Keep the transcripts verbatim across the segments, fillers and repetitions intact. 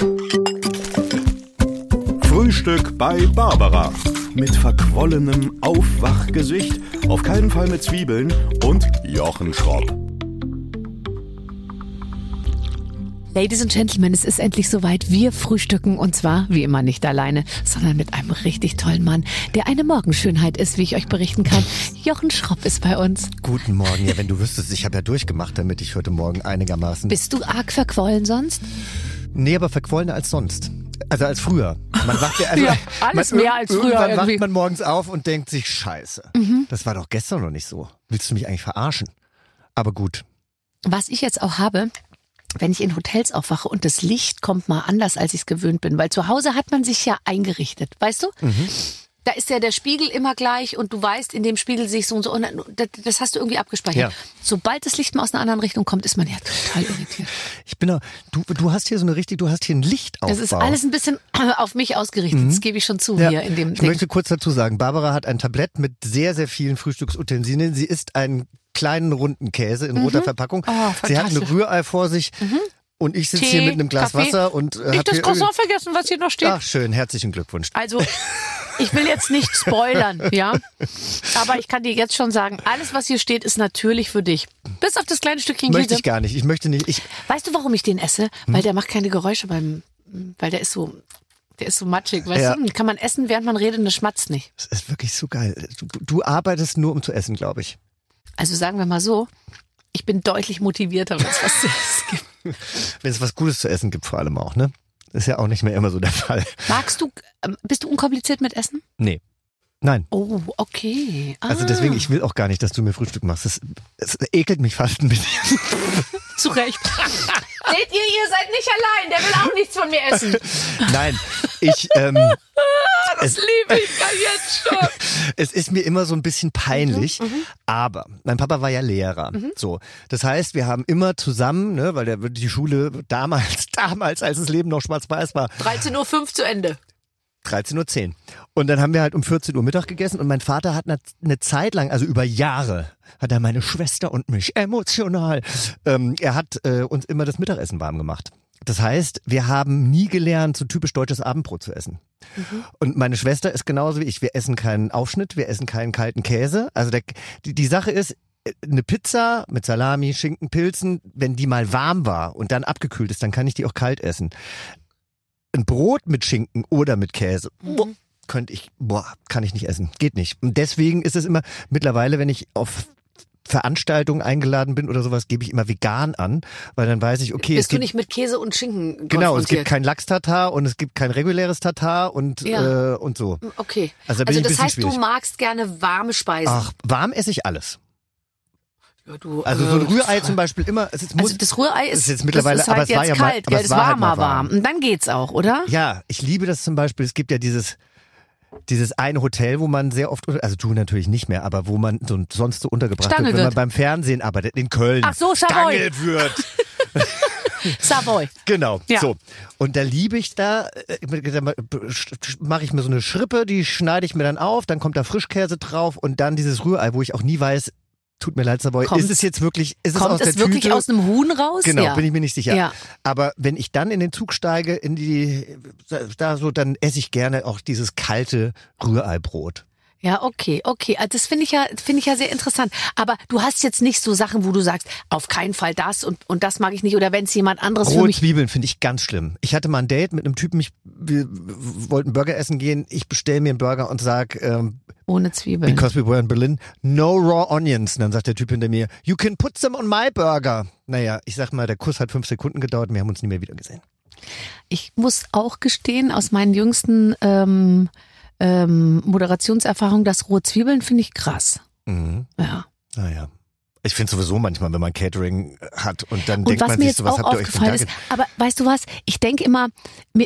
Frühstück bei Barbara. Mit verquollenem Aufwachgesicht, auf keinen Fall mit Zwiebeln und Jochen Schropp. Ladies and Gentlemen, es ist endlich soweit. Wir frühstücken und zwar, wie immer, nicht alleine, sondern mit einem richtig tollen Mann, der eine Morgenschönheit ist, wie ich euch berichten kann. Jochen Schropp ist bei uns. Guten Morgen. Ja, wenn du wüsstest, ich habe ja durchgemacht, damit ich heute Morgen einigermaßen... Bist du arg verquollen sonst? Nee, aber verquollener als sonst. Also als früher. Man wacht ja, also ja, alles man, mehr als früher irgendwann irgendwie. wacht man morgens auf und denkt sich, scheiße, mhm. das war doch gestern noch nicht so. Willst du mich eigentlich verarschen? Aber gut. Was ich jetzt auch habe... Wenn ich in Hotels aufwache und das Licht kommt mal anders, als ich es gewöhnt bin. Weil zu Hause hat man sich ja eingerichtet, weißt du? Mhm. Da ist ja der Spiegel immer gleich und du weißt, in dem Spiegel sehe ich so und so. Und das hast du irgendwie abgespeichert. Ja. Sobald das Licht mal aus einer anderen Richtung kommt, ist man ja total irritiert. Ich bin auch, du, du hast hier so eine richtig, du hast hier ein Lichtaufbau. Das ist alles ein bisschen auf mich ausgerichtet, mhm. das gebe ich schon zu ja. hier in dem Ich Ding. möchte kurz dazu sagen, Barbara hat ein Tablett mit sehr, sehr vielen Frühstücksutensilien. Sie isst einen kleinen runden Käse in mhm. roter Verpackung. Oh, sie hat ein Rührei vor sich. Mhm. Und ich sitze hier mit einem Glas Kaffee. Wasser und äh, Nicht das Croissant vergessen, was hier noch steht. Ach schön, herzlichen Glückwunsch. Also, ich will jetzt nicht spoilern, ja. Aber ich kann dir jetzt schon sagen, alles, was hier steht, ist natürlich für dich. Bis auf das kleine Stückchen Käse. Möchte ich gar nicht. Ich möchte nicht. Ich weißt du, warum ich den esse? Hm? Weil der macht keine Geräusche beim, weil der ist so, der ist so matschig. Weißt ja. du, kann man essen, während man redet und das schmatzt nicht. Das ist wirklich so geil. Du, du arbeitest nur, um zu essen, glaube ich. Also sagen wir mal so, ich bin deutlich motivierter, wenn es was zu essen gibt. Wenn es was Gutes zu essen gibt, vor allem auch, ne? Ist ja auch nicht mehr immer so der Fall. Magst du, bist du unkompliziert mit Essen? Nee. Nein. Oh, okay. Ah. Also deswegen, ich will auch gar nicht, dass du mir Frühstück machst. Das, das ekelt mich fast ein bisschen. Zu Recht. Seht ihr, ihr seid nicht allein. Der will auch nichts von mir essen. Nein, ich... Ähm, das es, liebe ich ja jetzt schon. Es ist mir immer so ein bisschen peinlich, mhm, aber mein Papa war ja Lehrer. Mhm. So, das heißt, wir haben immer zusammen, ne, weil der die Schule damals, damals, als das Leben noch schwarz-weiß war. dreizehn Uhr fünf zu Ende. dreizehn Uhr zehn. Und dann haben wir halt um vierzehn Uhr Mittag gegessen und mein Vater hat eine, eine Zeit lang, also über Jahre, hat er meine Schwester und mich emotional, ähm, er hat äh, uns immer das Mittagessen warm gemacht. Das heißt, wir haben nie gelernt, so typisch deutsches Abendbrot zu essen. Mhm. Und meine Schwester ist genauso wie ich. Wir essen keinen Aufschnitt, wir essen keinen kalten Käse. Also der, die, die Sache ist, eine Pizza mit Salami, Schinken, Pilzen, wenn die mal warm war und dann abgekühlt ist, dann kann ich die auch kalt essen. Ein Brot mit Schinken oder mit Käse, mhm, boah, könnte ich, boah, kann ich nicht essen. Geht nicht. Und deswegen ist es immer, mittlerweile, wenn ich auf Veranstaltungen eingeladen bin oder sowas, gebe ich immer vegan an, weil dann weiß ich, okay. Bist es gibt, du nicht mit Käse und Schinken genau, es gibt kein Lachs-Tatar und es gibt kein reguläres Tatar und, ja. äh, und so. Okay. Also, da also bin das ich ein heißt, schwierig. Du magst gerne warme Speisen. Ach, warm esse ich alles. Ja, du, also so ein Rührei zum Beispiel immer. Es ist, muss, also das Rührei ist, ist jetzt mittlerweile, das ist halt aber es war jetzt ja kalt, mal, aber gell? es Das war war halt mal warm. warm. Und dann geht's auch, oder? Ja, ich liebe das zum Beispiel. Es gibt ja dieses dieses eine Hotel, wo man sehr oft, also du natürlich nicht mehr, aber wo man so, sonst so untergebracht Stangelt wird, wenn wird. man beim Fernsehen arbeitet, in Köln. Ach so, Savoy. Stangelt wird. Savoy. Genau, ja. so. Und da liebe ich da, da mache ich mir so eine Schrippe, die schneide ich mir dann auf, dann kommt da Frischkäse drauf und dann dieses Rührei, wo ich auch nie weiß, tut mir leid, Savoy, ist es jetzt wirklich, ist es kommt aus der es wirklich Tüte? Aus einem Huhn raus? Genau, ja. bin ich mir nicht sicher. Ja. Aber wenn ich dann in den Zug steige, in die, da so, dann esse ich gerne auch dieses kalte Rühreibrot. Ja, okay, okay. Also das finde ich ja, finde ich ja sehr interessant. Aber du hast jetzt nicht so Sachen, wo du sagst, auf keinen Fall das und, und das mag ich nicht. Oder wenn es jemand anderes Rohe für mich... Zwiebeln finde ich ganz schlimm. Ich hatte mal ein Date mit einem Typen, ich, wir wollten Burger essen gehen. Ich bestelle mir einen Burger und sag, ähm, ohne Zwiebeln. Because we were in Berlin, no raw onions. Und dann sagt der Typ hinter mir, you can put them on my burger. Naja, ich sag mal, der Kuss hat fünf Sekunden gedauert und wir haben uns nie mehr wieder gesehen. Ich muss auch gestehen, aus meinen jüngsten ähm, ähm, Moderationserfahrungen, dass rohe Zwiebeln finde ich krass. Mhm. Ja. Naja. Ich finde sowieso manchmal, wenn man Catering hat und dann und denkt was man mir sich jetzt so, was auch habt ihr euch für aufgefallen ist, aber weißt du was, ich denke immer, mir,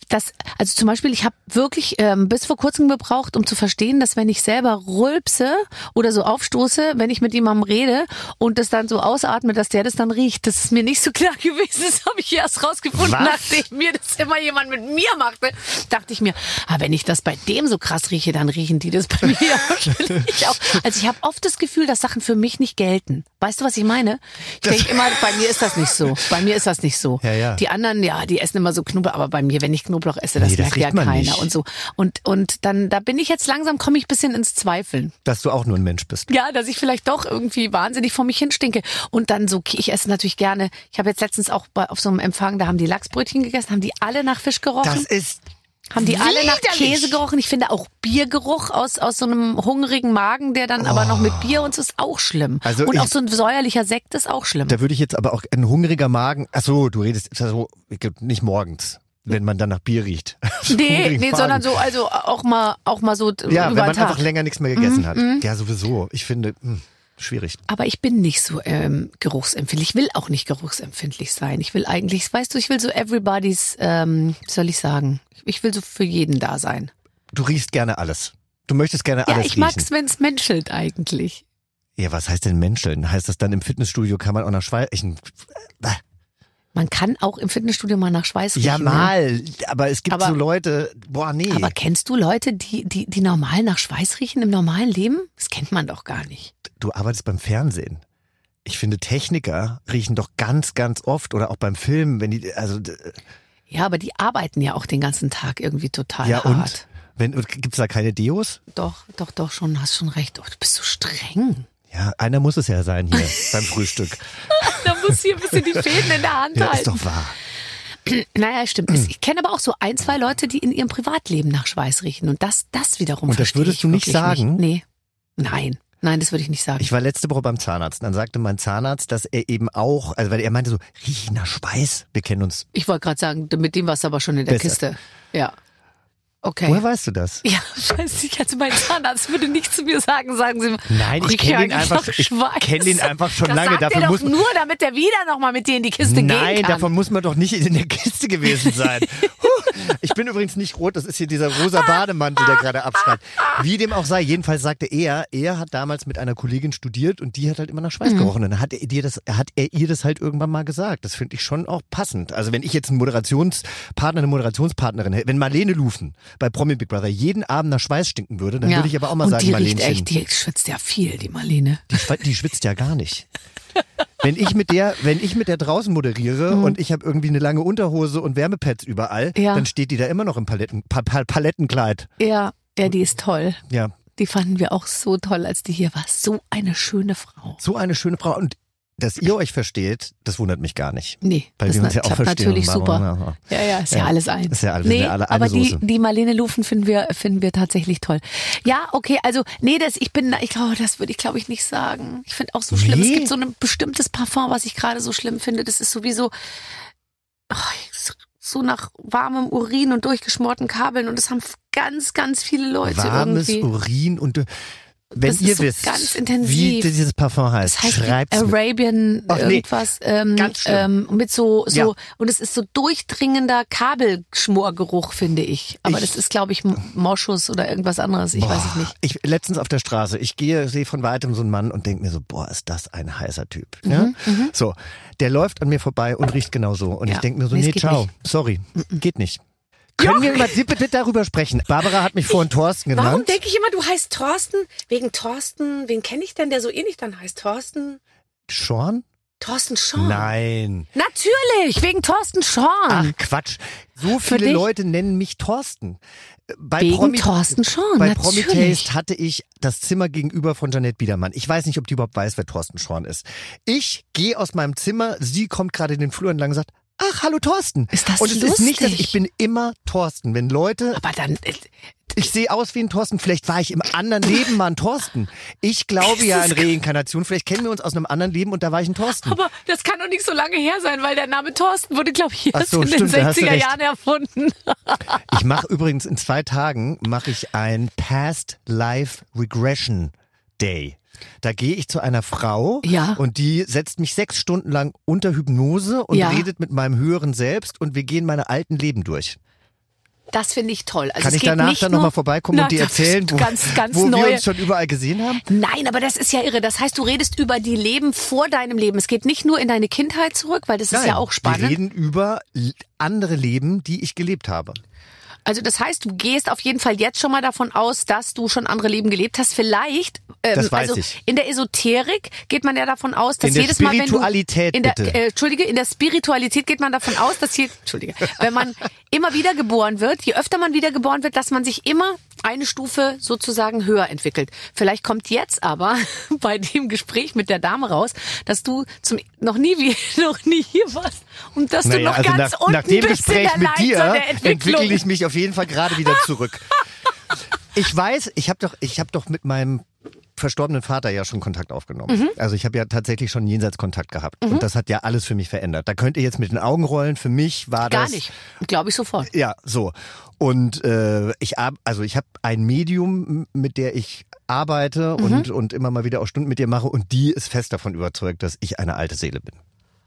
Das, also zum Beispiel, ich habe wirklich ähm, bis vor kurzem gebraucht, um zu verstehen, dass wenn ich selber rülpse oder so aufstoße, wenn ich mit jemandem rede und das dann so ausatme, dass der das dann riecht. Das ist mir nicht so klar gewesen. Das habe ich erst rausgefunden, Was? nachdem mir das immer jemand mit mir machte. Dachte ich mir, ah, wenn ich das bei dem so krass rieche, dann riechen die das bei mir wahrscheinlich auch. Also ich habe oft das Gefühl, dass Sachen für mich nicht gelten. Weißt du, was ich meine? Ich denke immer, bei mir ist das nicht so. Bei mir ist das nicht so. Ja, ja. Die anderen, ja, die essen immer so Knoblauch, aber bei mir, wenn ich Knoblauch esse, das Nee, das merkt ja riecht man keiner nicht. und so. Und und dann, da bin ich jetzt langsam, komme ich ein bisschen ins Zweifeln. Dass du auch nur ein Mensch bist. Ja, dass ich vielleicht doch irgendwie wahnsinnig vor mich hinstinke. Und dann so, ich esse natürlich gerne. Ich habe jetzt letztens auch bei, auf so einem Empfang, da haben die Lachsbrötchen gegessen, haben die alle nach Fisch gerochen. Das ist Haben die alle nach widerlich. Käse gerochen? Ich finde auch Biergeruch aus aus so einem hungrigen Magen, der dann aber noch mit Bier und so ist auch schlimm. Also und ich- auch so ein säuerlicher Sekt ist auch schlimm. Da würde ich jetzt aber auch ein hungriger Magen. Ach so, du redest also nicht morgens, wenn man dann nach Bier riecht. Nee, Hungrigen nee, Magen. sondern so, also auch mal, auch mal so Ja, über wenn den man Tag. einfach länger nichts mehr gegessen hat. Ja, sowieso. Ich finde, mh, schwierig. Aber ich bin nicht so ähm, geruchsempfindlich. Ich will auch nicht geruchsempfindlich sein. Ich will eigentlich, weißt du, ich will so everybody's, ähm, wie soll ich sagen? Ich will so für jeden da sein. Du riechst gerne alles. Du möchtest gerne Ja, alles ich riechen. mag's, wenn's menschelt eigentlich. Ja, was heißt denn menscheln? Heißt das dann im Fitnessstudio kann man auch nach Schweiß... Ich, Man kann auch im Fitnessstudio mal nach Schweiß riechen. ja, ne? mal. Aber es gibt Aber- so Leute... Boah, nee. Aber kennst du Leute, die, die, die normal nach Schweiß riechen im normalen Leben? Das kennt man doch gar nicht. Du arbeitest beim Fernsehen. Ich finde, Techniker riechen doch ganz, ganz oft oder auch beim Film, wenn die... also d- Ja, aber die arbeiten ja auch den ganzen Tag irgendwie total Ja, hart. und? Wenn, gibt's da keine Deos? Doch, doch, doch, schon, hast schon recht. Oh, du bist so streng. Ja, einer muss es ja sein hier beim Frühstück. Da muss hier ein bisschen die Fäden in der Hand Ja, halten. ist doch wahr. Naja, stimmt. Ich kenne aber auch so ein, zwei Leute, die in ihrem Privatleben nach Schweiß riechen. Und das, das wiederum Und das verstehe würdest ich du nicht wirklich sagen? Nee. Nein. Nein, das würde ich nicht sagen. Ich war letzte Woche beim Zahnarzt. Dann sagte mein Zahnarzt, dass er eben auch, also weil er meinte so, riech nach Schweiß. Wir kennen uns. Ich wollte gerade sagen, mit dem warst du aber schon in der Besser. Kiste. Ja. Okay. Woher weißt du das? Ja, weiß ich. Also mein Zahnarzt würde nicht zu mir sagen, sagen Sie mir. Nein, ich riech kenne ihn eigentlich einfach, nach ich Schweiß. kenne ihn einfach schon das lange. Sagt Dafür er muss doch man, nur, damit er wieder nochmal mit dir in die Kiste nein, gehen kann. davon muss man doch nicht in der Kiste gewesen sein. Huh, ich bin übrigens nicht rot, das ist hier dieser rosa Bademantel, der gerade abstrahlt. Wie dem auch sei, jedenfalls sagte er, er hat damals mit einer Kollegin studiert und die hat halt immer nach Schweiß Mhm. gerochen. Und dann hat er, dir das, hat er ihr das halt irgendwann mal gesagt. Das finde ich schon auch passend. Also wenn ich jetzt einen Moderationspartner, eine Moderationspartnerin hätte, wenn Marlene Lufen bei Promi Big Brother jeden Abend nach Schweiß stinken würde, dann Ja. würde ich aber auch mal und sagen, die riecht Marlenchen, echt, die schwitzt ja viel, die Marlene. die, schwe- die schwitzt ja gar nicht. Wenn ich mit der, wenn ich mit der draußen moderiere und ich habe irgendwie eine lange Unterhose und Wärmepads überall, Ja. dann steht die da immer noch im Paletten, pa pa Palettenkleid. Ja, ja, die ist toll. Ja, Die fanden wir auch so toll, als die hier war. So eine schöne Frau. so eine schöne Frau. Und dass ihr euch versteht, das wundert mich gar nicht. Nee, Weil das wir uns ja auch klappt verstehen. natürlich Warum? super. Ja, ja, ist ja, Ja. alles eins. Ist ja alles- wir nee, sind ja alle eine aber die, Soße. die Marlene Lufen finden wir, finden wir tatsächlich toll. Ja, okay, also, nee, das, ich bin, ich glaube, das würde ich, glaube ich, nicht sagen. Ich finde auch so schlimm. Nee. Es gibt so ein bestimmtes Parfum, was ich gerade so schlimm finde. Das ist sowieso, oh, so nach warmem Urin und durchgeschmorten Kabeln und das haben ganz, ganz viele Leute Warmes irgendwie. Urin und wenn Das ihr ist so wisst, ganz wie intensiv. dieses Parfum heißt, Das heißt schreibt's mir. Arabian Ach, nee. irgendwas ähm, Ganz schlimm. ähm, mit so so Ja. und es ist so durchdringender Kabelschmorgeruch, finde ich. Aber Ich- das ist, glaube ich, M- Moschus oder irgendwas anderes. Ich weiß es Boah, nicht. Ich letztens auf der Straße, ich gehe, sehe von weitem so einen Mann und denke mir so, boah, ist das ein heißer Typ. Ja? So, der läuft an mir vorbei und riecht genau so. Und Ja. ich denke mir so, Nee, es nee, geht ciao, nicht. sorry, geht nicht. Können wir mal bitte darüber sprechen? Barbara hat mich vorhin Thorsten genannt. Warum denke ich immer, du heißt Thorsten? Wegen Thorsten, wen kenne ich denn, der so ähnlich dann heißt? Thorsten? Schorn? Thorsten Schorn. Nein. Natürlich, wegen Thorsten Schorn. Ach Quatsch. So Für viele dich? Leute nennen mich Thorsten. Bei Wegen Promi, Thorsten Schorn, Bei natürlich. Promi-Taste hatte ich das Zimmer gegenüber von Janette Biedermann. Ich weiß nicht, ob die überhaupt weiß, wer Thorsten Schorn ist. Ich gehe aus meinem Zimmer, sie kommt gerade in den Flur entlang und sagt, ach, hallo Thorsten. Ist das Und es ist nicht, dass lustig? ich bin immer Thorsten. Wenn Leute, Aber dann, äh, ich sehe aus wie ein Thorsten, vielleicht war ich im anderen Leben mal ein Thorsten. Ich glaube ja in Reinkarnation, vielleicht kennen wir uns aus einem anderen Leben und da war ich ein Thorsten. aber das kann doch nicht so lange her sein, weil der Name Thorsten wurde, glaube ich, Ach erst so, in stimmt, den da hast du sechziger recht. Jahren erfunden. Ich mache übrigens in zwei Tagen mache ich ein Past Life Regression Day. Da gehe ich zu einer Frau Ja. und die setzt mich sechs Stunden lang unter Hypnose und Ja. redet mit meinem höheren Selbst und wir gehen meine alten Leben durch. Das finde ich toll. Also Kann es ich geht danach nicht dann nur, nochmal vorbeikommen na, und dir erzählen, wo, ganz, ganz wo wir neue. uns schon überall gesehen haben? Nein, aber das ist ja irre. Das heißt, du redest über die Leben vor deinem Leben. Es geht nicht nur in deine Kindheit zurück, weil das Nein, ist ja auch spannend. wir reden über andere Leben, die ich gelebt habe. Also das heißt, du gehst auf jeden Fall jetzt schon mal davon aus, dass du schon andere Leben gelebt hast. Vielleicht, ähm, Das weiß also ich. in der Esoterik geht man ja davon aus, dass In der jedes Mal, wenn du Spiritualität, in der, bitte. äh, Entschuldige, in der Spiritualität geht man davon aus, dass hier, Entschuldige, wenn man immer wieder geboren wird, je öfter man wieder geboren wird, dass man sich immer eine Stufe sozusagen höher entwickelt. Vielleicht kommt jetzt aber bei dem Gespräch mit der Dame raus, dass du zum noch nie wie noch nie hier warst und dass Naja, du noch also ganz nach, unten nach dem bist Gespräch in der mit Leiter dir der Entwicklung. entwickle ich mich auf jeden Fall gerade wieder zurück. Ich weiß, ich habe doch, ich habe doch mit meinem verstorbenen Vater ja schon Kontakt aufgenommen. Mhm. Also ich habe ja tatsächlich schon Jenseitskontakt gehabt. Mhm. Und das hat ja alles für mich verändert. Da könnt ihr jetzt mit den Augen rollen. Für mich war das... Gar nicht. Glaube ich sofort. Ja, so. Und äh, ich ab, also ich habe ein Medium, mit der ich arbeite mhm. und, und immer mal wieder auch Stunden mit ihr mache. Und die ist fest davon überzeugt, dass ich eine alte Seele bin.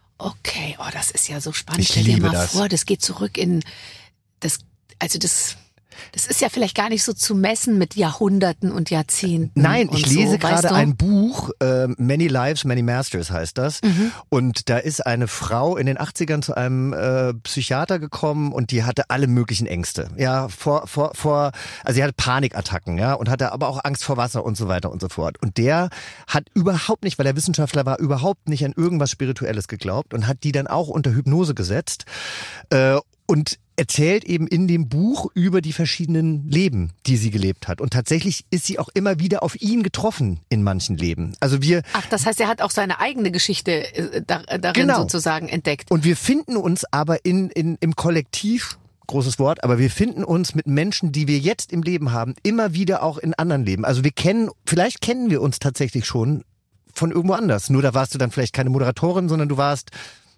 Okay, oh, das ist ja so spannend. Ich Stell dir liebe mal das. vor, das geht zurück in das, also das, das ist ja vielleicht gar nicht so zu messen mit Jahrhunderten und Jahrzehnten. Nein, und ich lese so, gerade weißt du? ein Buch, äh, Many Lives, Many Masters heißt das. Mhm. Und da ist eine Frau in den achtzigern zu einem äh, Psychiater gekommen und die hatte alle möglichen Ängste. Ja, vor, vor, vor, also sie hatte Panikattacken, ja, und hatte aber auch Angst vor Wasser und so weiter und so fort. Und der hat überhaupt nicht, weil er Wissenschaftler war, überhaupt nicht an irgendwas Spirituelles geglaubt und hat die dann auch unter Hypnose gesetzt. Äh, und erzählt eben in dem Buch über die verschiedenen Leben, die sie gelebt hat. Und tatsächlich ist sie auch immer wieder auf ihn getroffen in manchen Leben. Also wir. Ach, das heißt, er hat auch seine eigene Geschichte äh, da, darin Genau. sozusagen entdeckt. Und wir finden uns aber in, in, im Kollektiv, großes Wort, aber wir finden uns mit Menschen, die wir jetzt im Leben haben, immer wieder auch in anderen Leben. Also wir kennen, vielleicht kennen wir uns tatsächlich schon von irgendwo anders. Nur da warst du dann vielleicht keine Moderatorin, sondern du warst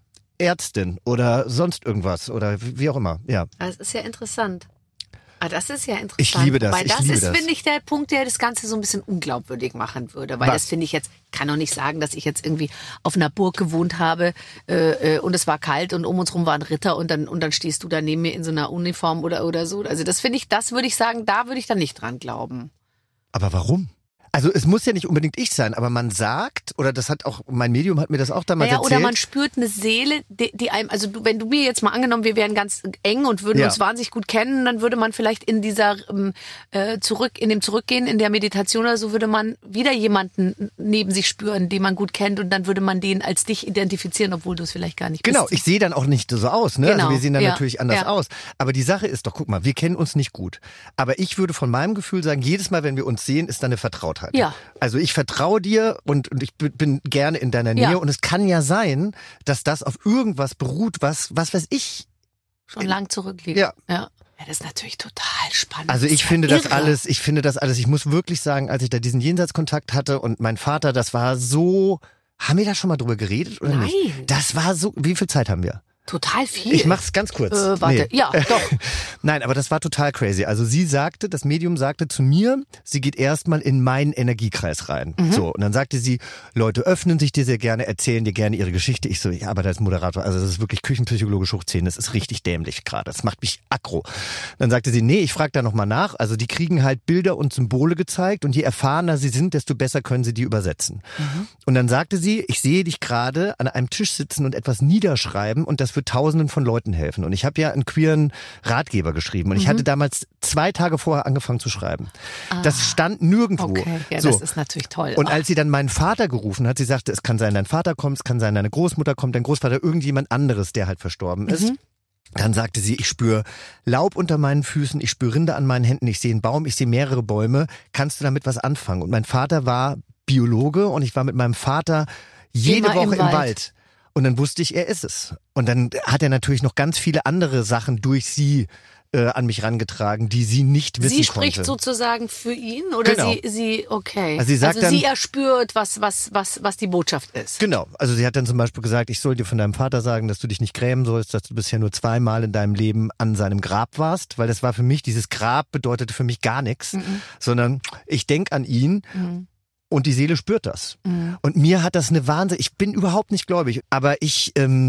Ärztin oder sonst irgendwas oder wie auch immer, ja. Das ist ja interessant. Ah, das ist ja interessant. Ich liebe das, Weil ich das liebe ist, das. finde ich, der Punkt, der das Ganze so ein bisschen unglaubwürdig machen würde. Weil Was? das finde ich jetzt, kann doch nicht sagen, dass ich jetzt irgendwie auf einer Burg gewohnt habe äh, äh, und es war kalt und um uns rum waren Ritter und dann und dann stehst du da neben mir in so einer Uniform oder oder so. Also das finde ich, das würde ich sagen, da würde ich dann nicht dran glauben. Aber warum? Also es muss ja nicht unbedingt ich sein, aber man sagt, oder das hat auch, mein Medium hat mir das auch damals Naja, erzählt. oder man spürt eine Seele, die, die einem, also du, wenn du mir jetzt mal angenommen, wir wären ganz eng und würden Ja. uns wahnsinnig gut kennen, dann würde man vielleicht in dieser ähm, äh, zurück, in dem Zurückgehen, in der Meditation oder so, würde man wieder jemanden neben sich spüren, den man gut kennt und dann würde man den als dich identifizieren, obwohl du es vielleicht gar nicht Genau, bist. ich sehe dann auch nicht so aus, ne? Genau, Also wir sehen dann ja, natürlich anders ja. aus. Aber die Sache ist doch, guck mal, wir kennen uns nicht gut. Aber ich würde von meinem Gefühl sagen, jedes Mal, wenn wir uns sehen, ist da eine Vertrautheit. Ja. Also ich vertraue dir und, und ich bin gerne in deiner Nähe Ja. und es kann ja sein, dass das auf irgendwas beruht, was, was weiß ich. Schon lang zurückliegt. Ja. ja. Ja, das ist natürlich total spannend. Also Das ich ist finde ja das irre. alles, ich finde das alles, ich muss wirklich sagen, als ich da diesen Jenseitskontakt hatte und mein Vater, das war so, haben wir da schon mal drüber geredet oder Nein. nicht? Das war so, wie viel Zeit haben wir? Total viel. Ich mach's ganz kurz. Äh, warte, Nee. ja, doch. Nein, aber das war total crazy. Also sie sagte, das Medium sagte zu mir, sie geht erstmal in meinen Energiekreis rein. Mhm. So, und dann sagte sie, Leute öffnen sich dir sehr gerne, erzählen dir gerne ihre Geschichte. Ich so, ja, aber das Moderator, also das ist wirklich küchenpsychologisch hoch zehn, das ist richtig dämlich gerade. Das macht mich aggro. Dann sagte sie, nee, ich frage da nochmal nach. Also die kriegen halt Bilder und Symbole gezeigt und je erfahrener sie sind, desto besser können sie die übersetzen. Mhm. Und dann sagte sie, ich sehe dich gerade an einem Tisch sitzen und etwas niederschreiben und das wird tausenden von Leuten helfen. Und ich habe ja einen queeren Ratgeber geschrieben und ich hatte damals zwei Tage vorher angefangen zu schreiben. Das stand nirgendwo. Okay, ja, so. das ist natürlich toll. Und Oh. als sie dann meinen Vater gerufen hat, sie sagte, es kann sein, dein Vater kommt, es kann sein, deine Großmutter kommt, dein Großvater, irgendjemand anderes, der halt verstorben ist. Mhm. Dann sagte sie, ich spüre Laub unter meinen Füßen, ich spüre Rinde an meinen Händen, ich sehe einen Baum, ich sehe mehrere Bäume. Kannst du damit was anfangen? Und mein Vater war Biologe und ich war mit meinem Vater jede Immer Woche im im Wald. Wald. Und dann wusste ich, er ist es. Und dann hat er natürlich noch ganz viele andere Sachen durch sie äh, an mich rangetragen, die sie nicht wissen Sie spricht konnte. sozusagen für ihn oder Genau. sie, sie, okay. Also sie sagt also sie dann- erspürt, was, was, was, was die Botschaft ist. Genau, also sie hat dann zum Beispiel gesagt, ich soll dir von deinem Vater sagen, dass du dich nicht grämen sollst, dass du bisher nur zweimal in deinem Leben an seinem Grab warst, weil das war für mich, dieses Grab bedeutete für mich gar nichts, Mhm. sondern ich denk an ihn Mhm. und die Seele spürt das. Mhm. Und mir hat das eine Wahnsinn, ich bin überhaupt nicht gläubig, aber ich, ähm,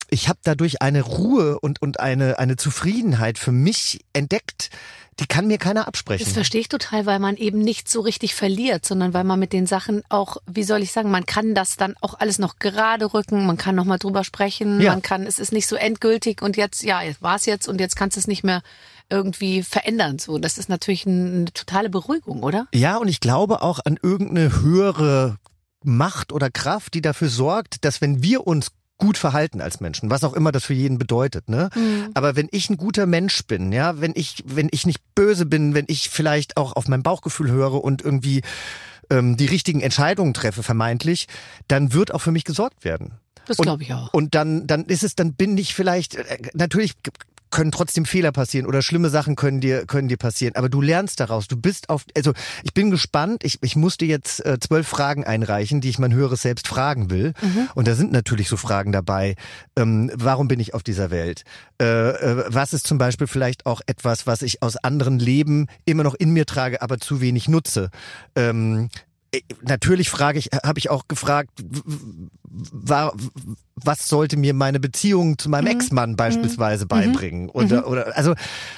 ich habe dadurch eine Ruhe und, und eine, eine Zufriedenheit für mich entdeckt, die kann mir keiner absprechen. Das verstehe ich total, weil man eben nicht so richtig verliert, sondern weil man mit den Sachen auch, wie soll ich sagen, man kann das dann auch alles noch gerade rücken, man kann noch mal drüber sprechen, Ja. man kann, es ist nicht so endgültig und jetzt, ja, jetzt war es jetzt und jetzt kannst du es nicht mehr irgendwie verändern. So, das ist natürlich eine totale Beruhigung, oder? Ja, und ich glaube auch an irgendeine höhere Macht oder Kraft, die dafür sorgt, dass wenn wir uns gut verhalten als Menschen, was auch immer das für jeden bedeutet, ne? Mhm. Aber wenn ich ein guter Mensch bin, ja, wenn ich, wenn ich nicht böse bin, wenn ich vielleicht auch auf mein Bauchgefühl höre und irgendwie ähm, die richtigen Entscheidungen treffe, vermeintlich, dann wird auch für mich gesorgt werden. Das Und- glaube ich auch. Und dann, dann ist es, dann bin ich vielleicht, äh, natürlich können trotzdem Fehler passieren oder schlimme Sachen können dir, können dir passieren, aber du lernst daraus, du bist auf, also ich bin gespannt, ich, ich musste jetzt äh, zwölf Fragen einreichen, die ich mein höheres Selbst fragen will, Mhm. und da sind natürlich so Fragen dabei, ähm, warum bin ich auf dieser Welt, äh, äh, was ist zum Beispiel vielleicht auch etwas, was ich aus anderen Leben immer noch in mir trage, aber zu wenig nutze, ähm, Natürlich frage ich, habe ich auch gefragt, w- war, was sollte mir meine Beziehung zu meinem Mhm. Ex-Mann beispielsweise beibringen? Oder, oder, also,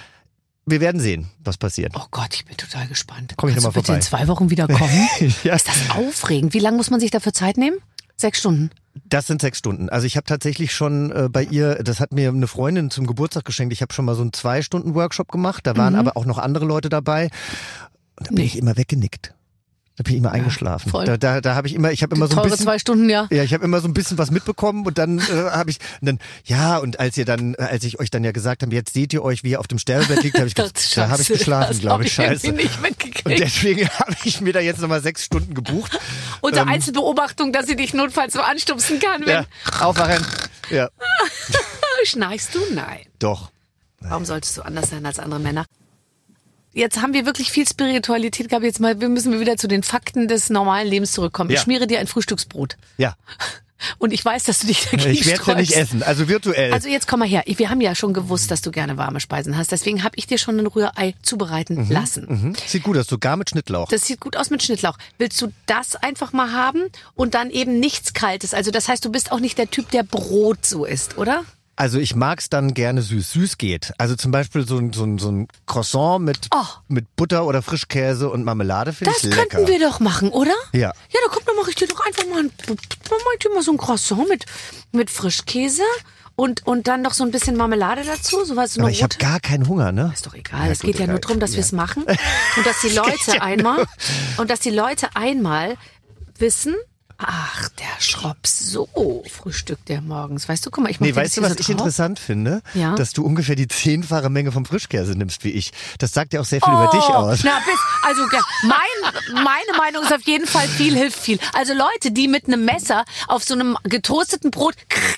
wir werden sehen, was passiert. Oh Gott, ich bin total gespannt. Komm ich Kannst noch du mal bitte in vorbei. zwei Wochen wieder kommen? Ja. Ist das aufregend? Wie lange muss man sich dafür Zeit nehmen? Sechs Stunden. Das sind sechs Stunden. Also ich habe tatsächlich schon äh, bei ihr, das hat mir eine Freundin zum Geburtstag geschenkt, ich habe schon mal so einen Zwei-Stunden-Workshop gemacht, da waren Mhm. aber auch noch andere Leute dabei. Und da bin Nee. ich immer weggenickt. Da bin ich immer eingeschlafen. voll. Da, da, da habe ich immer, ich habe immer so ein Teure bisschen... zwei Stunden, ja. Ja, ich habe immer so ein bisschen was mitbekommen und dann äh, habe ich und dann ja und als ihr dann äh, als ich euch dann ja gesagt habe, jetzt seht ihr euch, wie ihr auf dem Sterbebett liegt, habe ich gesagt, da habe ich Scheiße, geschlafen, das glaube hab ich, scheiße. irgendwie nicht mitgekriegt. Und deswegen habe ich mir da jetzt nochmal sechs Stunden gebucht. Unter ähm, Einzelbeobachtung, dass sie dich notfalls so anstupsen kann, wenn Ja, aufwachen. Ja, schnarchst du? Nein. doch. Warum solltest du anders sein als andere Männer? Jetzt haben wir wirklich viel Spiritualität gehabt. Jetzt mal, wir müssen wieder zu den Fakten des normalen Lebens zurückkommen. Ja. Ich schmiere dir ein Frühstücksbrot. Ja, Und ich weiß, dass du dich dagegen ich werde ja nicht sträubst. essen, also virtuell. Also jetzt komm mal her. Wir haben ja schon gewusst, dass du gerne warme Speisen hast. Deswegen habe ich dir schon ein Rührei zubereiten lassen. mhm. Sieht gut aus, sogar mit Schnittlauch. Das sieht gut aus mit Schnittlauch. Willst du das einfach mal haben und dann eben nichts Kaltes? Also das heißt, du bist auch nicht der Typ, der Brot so isst, oder? Also ich mag's dann gerne süß. Süß geht. Also zum Beispiel so ein, so ein, so ein Croissant mit, Oh. mit Butter oder Frischkäse und Marmelade finde Das ich lecker. könnten wir doch machen, oder? Ja. Ja, da komm, dann mache ich dir doch einfach mal, ein, dann mach ich dir mal so ein Croissant mit, mit Frischkäse und, und dann noch so ein bisschen Marmelade dazu. So was, so Aber eine ich habe rote. gar keinen Hunger, ne? Ist doch egal. Ja, es gut, geht ja egal. nur darum, dass Ja. wir es machen und dass die Leute einmal und dass die Leute einmal wissen, ach, der Schrops, so frühstückt der morgens. Weißt du, guck mal, ich mach Nee, dir weißt du, das was hier ich so drauf. interessant finde? Ja. Dass du ungefähr die zehnfache Menge vom Frischkäse nimmst wie ich. Das sagt ja auch sehr viel über dich aus. Na, bis, also ja, mein, meine Meinung ist auf jeden Fall, viel hilft viel. Also Leute, die mit einem Messer auf so einem getoasteten Brot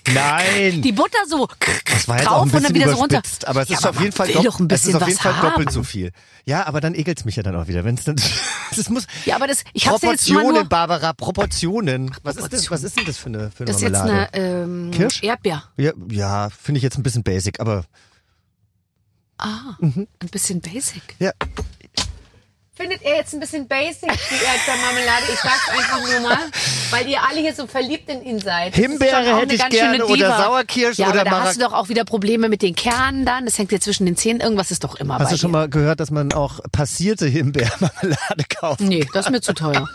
Nein! die Butter so Das war jetzt auch drauf ein und dann bisschen wieder so runter. überspitzt, aber es Ja, ist aber auf jeden Fall, man will dopp- doch ein es ist bisschen auf jeden was Fall doppelt haben. so viel. Ja, aber dann ekelt's mich ja dann auch wieder, wenn's dann das muss Ja, aber das, ich hab's ja jetzt mal Proportionen, nur, Barbara, Proportionen. Was ist das? Proportionen. Was ist denn das für eine für eine das ist jetzt Marmelade? eine ähm, Kirsch? Erdbeer. Ja, ja finde ich jetzt ein bisschen basic, aber Ah, Mhm. ein bisschen basic. ja, Findet ihr jetzt ein bisschen basic, die Erdbeermarmelade? Ich sag's einfach nur mal, weil ihr alle hier so verliebt in ihn seid. Das ist Himbeere schon auch hätte eine ich ganz schöne gerne oder Diva. Sauerkirsch ja, oder aber da Marac- hast du doch auch wieder Probleme mit den Kernen dann. Das hängt dir zwischen den Zähnen. Irgendwas ist doch immer hast bei du schon dir. mal gehört, dass man auch passierte Himbeermarmelade kauft? Nee, das ist mir zu teuer.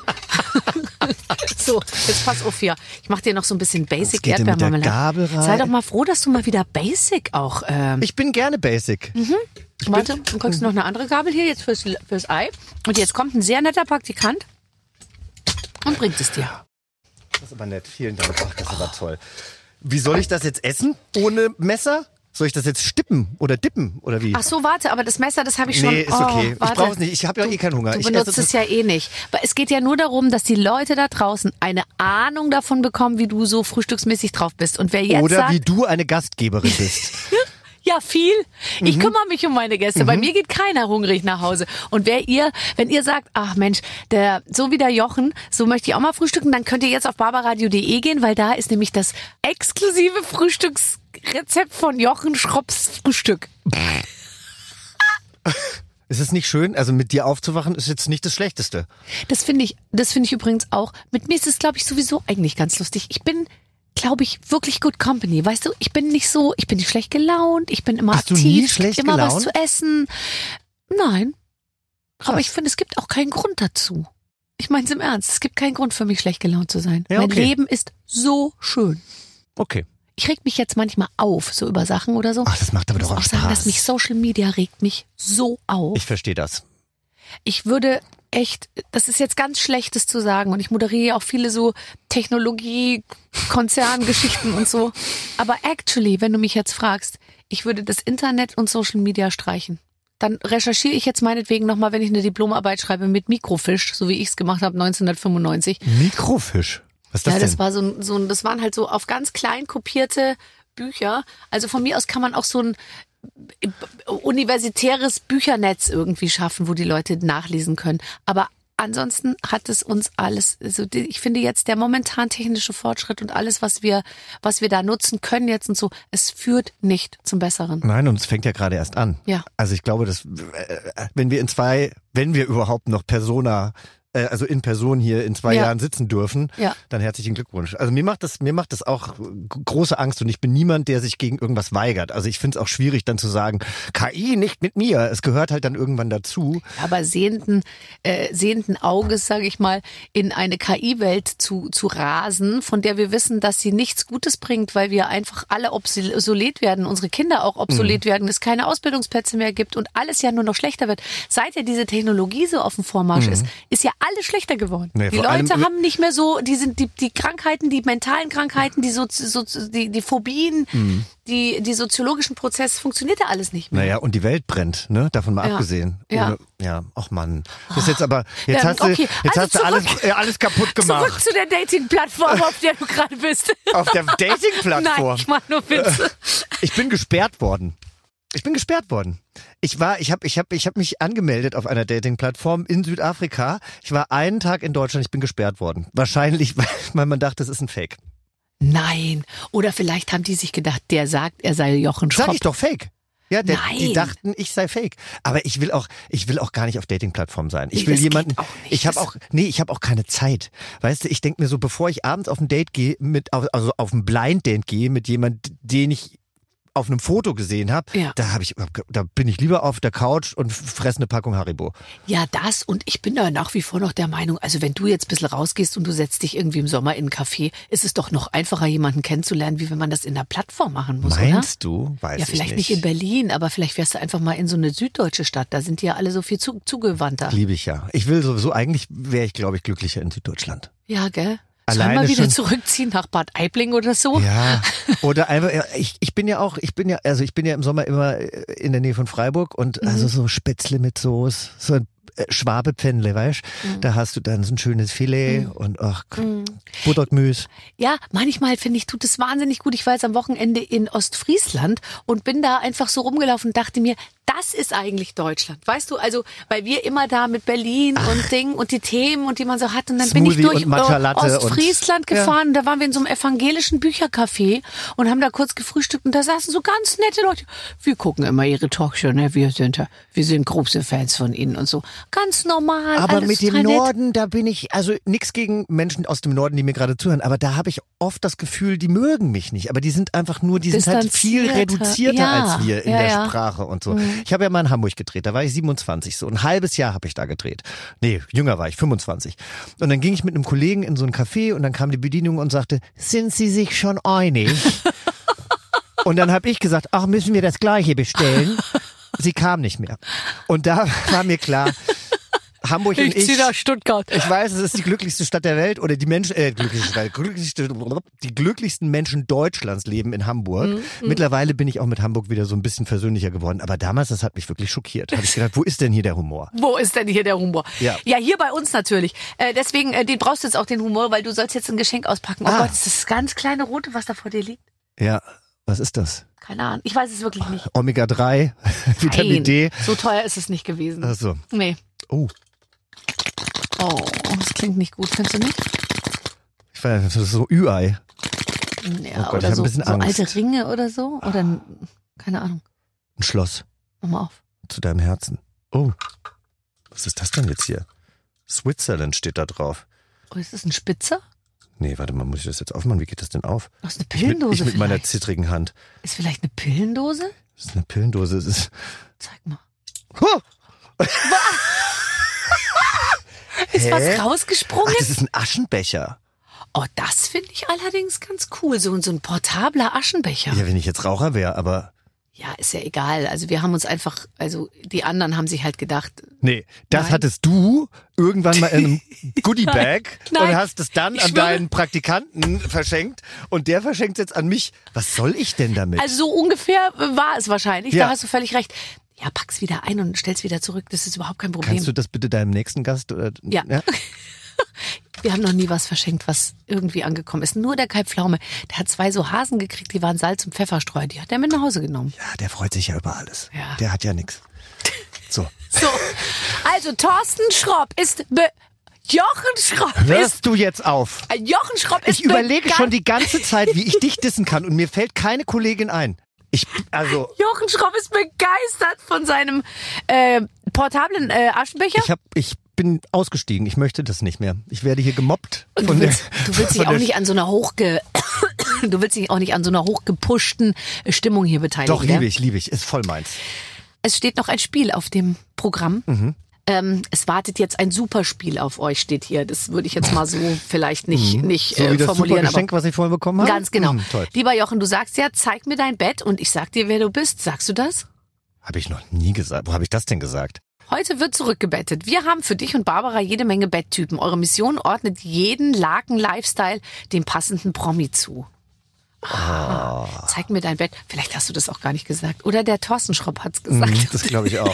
So, jetzt pass auf hier. Ich mach dir noch so ein bisschen Basic geht denn mit der Erdbeermarmelade. Gabel rein? Sei doch mal froh, dass du mal wieder Basic auch. Ähm, Ich bin gerne basic. warte, dann kriegst du noch eine andere Gabel hier jetzt fürs, fürs Ei. Und jetzt kommt ein sehr netter Praktikant und bringt es dir. Das ist aber nett. Vielen Dank. Ach, das ist aber toll. Wie soll ich das jetzt essen? Ohne Messer? Soll ich das jetzt stippen oder dippen oder wie? Ach so, warte, aber das Messer, das habe ich schon. Nee, ist oh, okay. Ich warte. brauche es nicht. Ich habe ja eh keinen Hunger. Du Ich benutzt esse es ja eh nicht. Weil es geht ja nur darum, dass die Leute da draußen eine Ahnung davon bekommen, wie du so frühstücksmäßig drauf bist. Und wer jetzt oder sagt, wie du eine Gastgeberin bist. ja, viel. Ich Mhm. kümmere mich um meine Gäste. Bei mir geht keiner hungrig nach Hause. Und wer ihr, wenn ihr sagt, ach Mensch, der, so wie der Jochen, so möchte ich auch mal frühstücken, dann könnt ihr jetzt auf barbaradio punkt de gehen, weil da ist nämlich das exklusive Frühstücksrezept von Jochen Schropps Frühstück. Ist es nicht schön? Also mit dir aufzuwachen ist jetzt nicht das Schlechteste. Das finde ich, das finde ich übrigens auch. Mit mir ist es, glaube ich, sowieso eigentlich ganz lustig. Ich bin glaube ich, wirklich good company. Weißt du, ich bin nicht so, ich bin nicht schlecht gelaunt, ich bin immer Bist du aktiv, nie es schlecht gibt immer gelaunt? was zu essen. Nein. Krass. Aber ich finde, es gibt auch keinen Grund dazu. Ich meine es im Ernst, es gibt keinen Grund für mich, schlecht gelaunt zu sein. Ja, mein okay. Leben ist so schön. Okay. Ich reg mich jetzt manchmal auf, so über Sachen oder so. Ach, das macht aber Ich doch muss auch auch sagen, dass Spaß. mich Social Media regt mich so auf. Ich verstehe das. Ich würde echt, das ist jetzt ganz Schlechtes zu sagen und ich moderiere auch viele so Technologie-Konzerngeschichten und so. Aber actually, wenn du mich jetzt fragst, ich würde das Internet und Social Media streichen. Dann recherchiere ich jetzt meinetwegen nochmal, wenn ich eine Diplomarbeit schreibe mit Mikrofisch, so wie ich es gemacht habe neunzehnhundertfünfundneunzig. Mikrofisch? Was ist das Ja, das denn? war so ein, so ein, das waren halt so auf ganz klein kopierte Bücher. Also von mir aus kann man auch so ein universitäres Büchernetz irgendwie schaffen, wo die Leute nachlesen können. Aber ansonsten hat es uns alles, also ich finde jetzt der momentan technische Fortschritt und alles, was wir, was wir da nutzen können jetzt und so, es führt nicht zum Besseren. Nein, und es fängt ja gerade erst an. Ja. Also ich glaube, dass äh, wenn wir in zwei, wenn wir überhaupt noch Persona, äh, also in Person hier in zwei Ja. Jahren sitzen dürfen, Ja. dann herzlichen Glückwunsch. Also mir macht das, mir macht das auch g- große Angst und ich bin niemand, der sich gegen irgendwas weigert. Also ich finde es auch schwierig, dann zu sagen, K I nicht mit mir. Es gehört halt dann irgendwann dazu. Aber sehenden, äh, sehenden Auges, sage ich mal, in eine K I-Welt zu, zu rasen, von der wir wissen, dass sie nichts Gutes bringt, weil wir einfach alle obsolet werden, unsere Kinder auch obsolet Mhm. werden, es keine Ausbildungsplätze mehr gibt und alles ja nur noch schlechter wird. Seit ja diese Technologie so auf dem Vormarsch ist, ist ja alles schlechter geworden. Nee, die vor Leute allem- haben nicht mehr so, die sind die, die Krankheiten, die mentalen Krankheiten, die, so, so, die, die Phobien, Mhm. die, die soziologischen Prozesse, funktioniert ja alles nicht mehr. Naja, und die Welt brennt, ne? Davon mal Ja. abgesehen. Ja. Ohne, ja, ach Mann. Das ist jetzt aber, jetzt Ja, hast du, okay. jetzt Also hast du alles, zurück- äh, alles kaputt gemacht. Zurück zu der Dating-Plattform, auf der du gerade bist. Auf der Dating-Plattform. Nein, ich mach nur Witze. Ich bin gesperrt worden. Ich bin gesperrt worden. Ich war, ich habe, ich habe, ich habe mich angemeldet auf einer Dating-Plattform in Südafrika. Ich war einen Tag in Deutschland. Ich bin gesperrt worden. Wahrscheinlich, weil, weil man dachte, das ist ein Fake. Nein. Oder vielleicht haben die sich gedacht, der sagt, er sei Jochen Sag Schropp. ich doch Fake. Ja, der, die Nein. dachten, ich sei Fake. Aber ich will auch, ich will auch gar nicht auf Dating-Plattformen sein. Ich Nee, will das geht jemanden. auch nicht. Ich habe Das- auch, nee, ich habe auch keine Zeit. Weißt du, ich denke mir so, bevor ich abends auf ein Date gehe, mit, also auf ein Blind Date gehe mit jemand, den ich auf einem Foto gesehen habe, Ja. da habe ich, da bin ich lieber auf der Couch und fresse eine Packung Haribo. Ja, das und ich bin da nach wie vor noch der Meinung, also wenn du jetzt ein bisschen rausgehst und du setzt dich irgendwie im Sommer in einen Café, ist es doch noch einfacher, jemanden kennenzulernen, wie wenn man das in der Plattform machen muss, Meinst du? Weiß oder? Ja, ich vielleicht nicht. nicht in Berlin, aber vielleicht fährst du einfach mal in so eine süddeutsche Stadt. Da sind die ja alle so viel zu, zugewandter. Liebe ich ja. Ich will sowieso, eigentlich wäre ich, glaube ich, glücklicher in Süddeutschland. Ja, gell? Sollen Alleine wir wieder schon- zurückziehen nach Bad Aibling oder so? Ja, oder einfach, ja, ich, ich bin ja auch, ich bin ja, also ich bin ja im Sommer immer in der Nähe von Freiburg und also so Spätzle mit Soße, so ein äh, Schwabepfännle, weißt du? Da hast du dann so ein schönes Filet und ach, Buttergemüse. Ja, manchmal finde ich, tut es wahnsinnig gut. Ich war jetzt am Wochenende in Ostfriesland und bin da einfach so rumgelaufen und dachte mir, das ist eigentlich Deutschland. Weißt du, also, weil wir immer da mit Berlin und Ding und die Themen und die man so hat. Und dann bin ich Smoothie durch und Matcha äh, Latte Ostfriesland und- gefahren. Und da waren wir in so einem evangelischen Büchercafé und haben da kurz gefrühstückt und da saßen so ganz nette Leute. Wir gucken immer ihre Talkshow, ne? Wir sind ja, wir sind große Fans von ihnen und so. Ganz normal. Aber alles mit dem total nett. Norden, da bin ich, also nichts gegen Menschen aus dem Norden, die mir gerade zuhören, aber da habe ich oft das Gefühl, die mögen mich nicht. Aber die sind einfach nur, die sind halt viel Distanzierter. reduzierter Ja, als wir in ja, der ja. Sprache und so. Ich habe ja mal in Hamburg gedreht, da war ich siebenundzwanzig, so ein halbes Jahr habe ich da gedreht. Nee, jünger war ich, fünfundzwanzig. Und dann ging ich mit einem Kollegen in so ein Café und dann kam die Bedienung und sagte, sind Sie sich schon einig? Und dann habe ich gesagt, ach, müssen wir das Gleiche bestellen? Sie kam nicht mehr. Und da war mir klar, Hamburg und ich, zieh nach Stuttgart. ich weiß, es ist die glücklichste Stadt der Welt oder die Menschen, äh, glücklichste Stadt, glücklichste, die glücklichsten Menschen Deutschlands leben in Hamburg. Mhm. Mittlerweile bin ich auch mit Hamburg wieder so ein bisschen versöhnlicher geworden, aber damals, das hat mich wirklich schockiert. Habe ich gedacht, wo ist denn hier der Humor? Wo ist denn hier der Humor? Ja. ja, hier bei uns natürlich. Äh, deswegen, äh, den brauchst du jetzt auch den Humor, weil du sollst jetzt ein Geschenk auspacken. Oh Ah. Gott, ist das ganz kleine Rote, was da vor dir liegt? Ja, was ist das? Keine Ahnung. Ich weiß es wirklich nicht. Omega drei, Vitamin Nein, D. so teuer ist es nicht gewesen. Ach so. Nee. Oh, Oh, das klingt nicht gut. Findest du nicht? ich weiß, das ist so Ü-Ei. Ja, Oh Gott, ich oder hab ein so, bisschen so Angst. alte Ringe oder so. Oder, ein- keine Ahnung. Ein Schloss Mach mal auf. zu deinem Herzen. Oh, was ist das denn jetzt hier? Switzerland steht da drauf. Oh, ist das ein Spitzer? Nee, warte mal, muss ich das jetzt aufmachen? Wie geht das denn auf? Das ist eine Ich mit, Pillendose ich mit meiner vielleicht. zittrigen Hand. Ist vielleicht eine Pillendose? Das ist eine Pillendose. Das ist... Zeig mal. Huh! Ist Hä? was rausgesprungen? Ach, das ist ein Aschenbecher. Oh, das finde ich allerdings ganz cool. So, so ein portabler Aschenbecher. Ja, wenn ich jetzt Raucher wäre, aber... Ja, ist ja egal. Also wir haben uns einfach, also die anderen haben sich halt gedacht, Nee, das Nein. hattest du irgendwann mal in einem Goodiebag Nein, nein. und hast es dann Ich an schwöre. deinen Praktikanten verschenkt und der verschenkt es jetzt an mich. Was soll ich denn damit? also so ungefähr war es wahrscheinlich. Ja. Da hast du völlig recht. Ja, pack's wieder ein und stell's wieder zurück. Das ist überhaupt kein Problem. Kannst du das bitte deinem nächsten Gast? Oder, Ja. Wir haben noch nie was verschenkt, was irgendwie angekommen ist. Nur der Kai Pflaume, der hat zwei so Hasen gekriegt, die waren Salz- und Pfefferstreu. Die hat er mit nach Hause genommen. Ja, der freut sich ja über alles. Ja. Der hat ja nichts. So. So, also Thorsten Schropp ist be... Jochen Schropp ist... Hörst du jetzt auf? Jochen Schropp ist Ich überlege begeistert- schon die ganze Zeit, wie ich dich dissen kann und mir fällt keine Kollegin ein. Ich, also, Jochen Schropp ist begeistert von seinem äh, portablen äh, Aschenbecher. ich hab, ich bin ausgestiegen. Ich möchte das nicht mehr. Ich werde hier gemobbt. Und von du der- willst, du willst dich von auch der- nicht an so einer hochge... du willst dich auch nicht an so einer hochgepushten Stimmung hier beteiligen. Doch, gell? liebe ich, liebe ich. Ist voll meins. Es steht noch ein Spiel auf dem Programm. Mhm. Ähm, es wartet jetzt ein Superspiel auf euch, steht hier. Das würde ich jetzt mal so vielleicht nicht, nicht Mhm. So äh, wie das super formulieren. Geschenk, was ich vorhin bekommen habe? Ganz genau. Mhm, toll. Lieber Jochen, du sagst ja, zeig mir dein Bett und ich sag dir, wer du bist. Sagst du das? Habe ich noch nie gesagt. Wo habe ich das denn gesagt? Heute wird zurückgebettet. Wir haben für dich und Barbara jede Menge Betttypen. Eure Mission ordnet jeden Laken-Lifestyle dem passenden Promi zu. Ah, zeig mir dein Bett. Vielleicht hast du das auch gar nicht gesagt. Oder der Thorsten Schropp hat's gesagt. Mhm, das glaube ich auch.